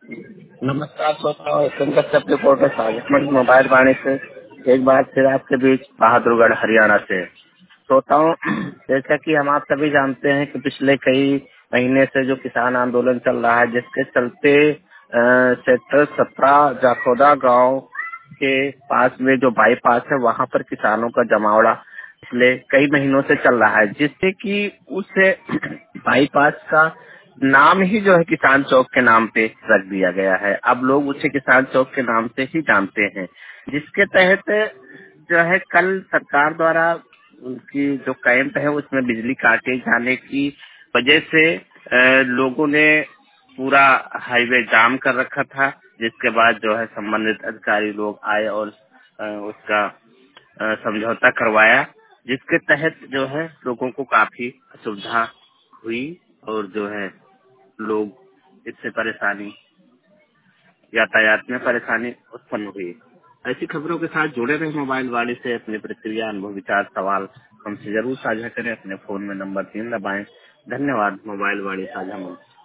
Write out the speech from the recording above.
नमस्कार श्रोताओ, शंकर सब रिपोर्टर साजिश मोबाइल वाणी से एक बार फिर आपके बीच बहादुरगढ़ हरियाणा से। श्रोताओं, जैसा कि हम आप सभी जानते हैं कि पिछले कई महीने से जो किसान आंदोलन चल रहा है, जिसके चलते सेक्टर 17 जाखोदा गांव के पास में जो बाईपास है वहां पर किसानों का जमावड़ा पिछले कई महीनों से चल रहा है, जिससे कि उस बाईपास का नाम ही जो है किसान चौक के नाम पे रख दिया गया है। अब लोग उसे किसान चौक के नाम से ही जानते हैं, जिसके तहत जो है कल सरकार द्वारा उनकी जो कैंप है उसमें बिजली काटे जाने की वजह से लोगों ने पूरा हाईवे जाम कर रखा था, जिसके बाद जो है संबंधित अधिकारी लोग आए और उसका समझौता करवाया, जिसके तहत जो है लोगों को काफी सुविधा हुई और जो है लोग इससे परेशानी यातायात में परेशानी उत्पन्न हुई। ऐसी खबरों के साथ जुड़े रहे मोबाइल वाले से। अपनी प्रतिक्रिया, अनुभव, विचार, सवाल हमसे जरूर साझा करें। अपने फोन में नंबर 3 दबाएं। धन्यवाद। मोबाइल वाले साझा मंच।